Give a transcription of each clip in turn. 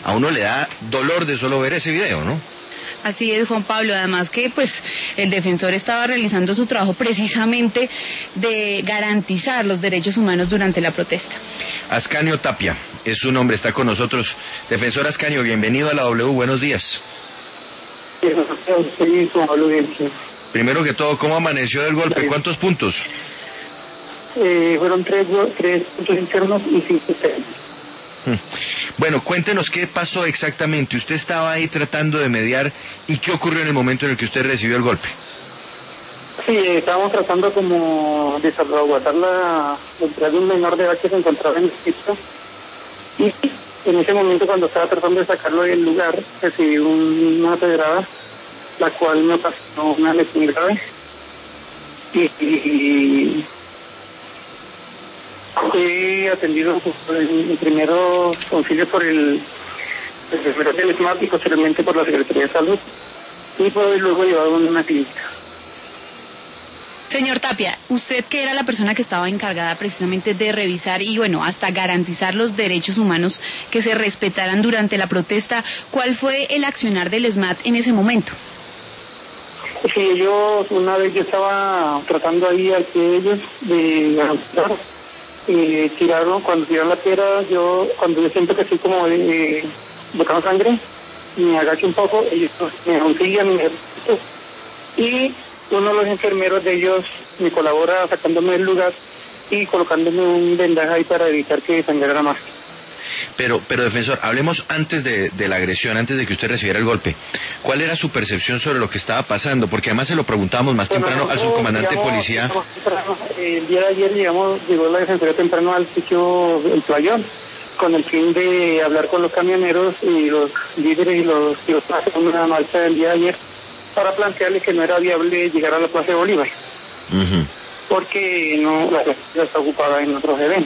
a uno le da dolor de solo ver ese video, ¿no? Así es, Juan Pablo. Además que pues el defensor estaba realizando su trabajo precisamente de garantizar los derechos humanos durante la protesta. Ascanio Tapia es su nombre, está con nosotros. Defensor Ascanio, bienvenido a la W, buenos días. Primero que todo, ¿cómo amaneció del golpe? ¿Cuántos puntos? Fueron tres puntos internos y 5 externos. Bueno, cuéntenos qué pasó exactamente. Usted estaba ahí tratando de mediar, ¿y qué ocurrió en el momento en el que usted recibió el golpe? Sí, estábamos tratando como de salvaguardar la entrada de un menor de edad que se encontraba en el sitio, y en ese momento, cuando estaba tratando de sacarlo del lugar, recibí una pedrada, la cual me ocasionó una lesión grave, y fui atendido en primeros auxilios por el enfermero del SMAT y posteriormente por la Secretaría de Salud, y fue luego llevado a una clínica. Señor Tapia, usted que era la persona que estaba encargada precisamente de revisar y bueno, hasta garantizar los derechos humanos que se respetaran durante la protesta, ¿cuál fue el accionar del SMAT en ese momento? Sí, ellos, una vez yo estaba tratando ahí al pie de ellos de garantizar, cuando tiraron la piedra, cuando yo siento que estoy como botando sangre, me agacho un poco, ellos me auxilian y uno de los enfermeros de ellos me colabora sacándome del lugar y colocándome un vendaje ahí para evitar que sangrara más. Pero defensor, hablemos antes de la agresión, antes de que usted recibiera el golpe. ¿Cuál era su percepción sobre lo que estaba pasando? Porque además se lo preguntábamos más temprano al subcomandante de policía. El día de ayer llegó la defensoría temprano al sitio El Playón, con el fin de hablar con los camioneros y los líderes y los que hacer una marcha del día de ayer, para plantearles que no era viable llegar a la Plaza de Bolívar, porque la plaza está ocupada en otros eventos.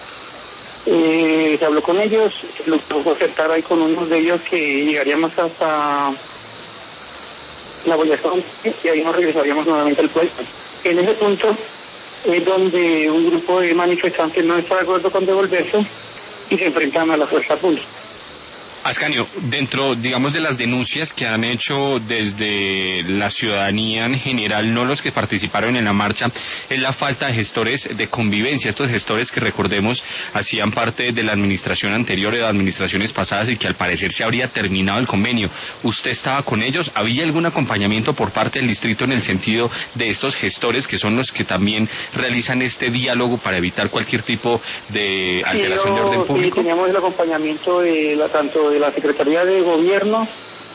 Se habló con ellos, lo pudo acertar ahí con unos de ellos que llegaríamos hasta la Boyacón y ahí nos regresaríamos nuevamente al pueblo. En ese punto es donde un grupo de manifestantes no está de acuerdo con devolverse y se enfrentan a la fuerza pública. Ascanio, dentro, digamos, de las denuncias que han hecho desde la ciudadanía en general, no los que participaron en la marcha, es la falta de gestores de convivencia, estos gestores que, recordemos, hacían parte de la administración anterior, de las administraciones pasadas, y que al parecer se habría terminado el convenio. ¿Usted estaba con ellos? ¿Había algún acompañamiento por parte del distrito en el sentido de estos gestores, que son los que también realizan este diálogo para evitar cualquier tipo de alteración de orden público? Sí, teníamos el acompañamiento tanto de la Secretaría de Gobierno,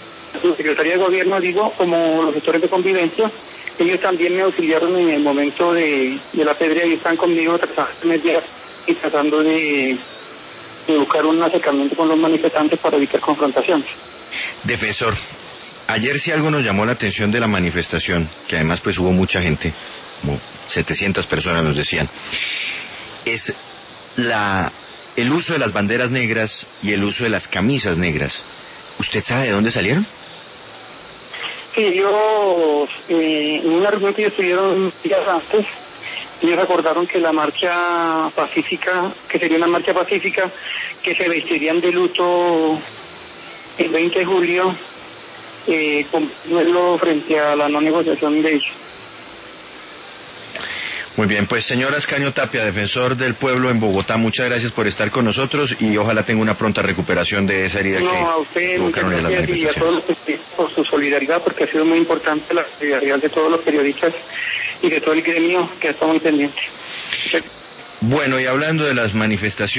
como los gestores de convivencia. Ellos también me auxiliaron en el momento de la pedrea y están conmigo tratando de mediar y tratando de buscar un acercamiento con los manifestantes para evitar confrontaciones. Defensor, ayer sí algo nos llamó la atención de la manifestación, que además pues hubo mucha gente, como 700 personas nos decían, es el uso de las banderas negras y el uso de las camisas negras. ¿Usted sabe de dónde salieron? Sí, en una reunión que ellos tuvieron días antes, ellos recordaron que la marcha pacífica, que sería una marcha pacífica, que se vestirían de luto el 20 de julio, con frente a la no negociación de ellos. Muy bien, pues señor Ascanio Tapia, defensor del pueblo en Bogotá, muchas gracias por estar con nosotros y ojalá tenga una pronta recuperación de esa herida que a usted, provocaron en las manifestaciones. Y a todos los por su solidaridad, porque ha sido muy importante la solidaridad de todos los periodistas y de todo el gremio que está muy pendiente. Bueno, y hablando de las manifestaciones,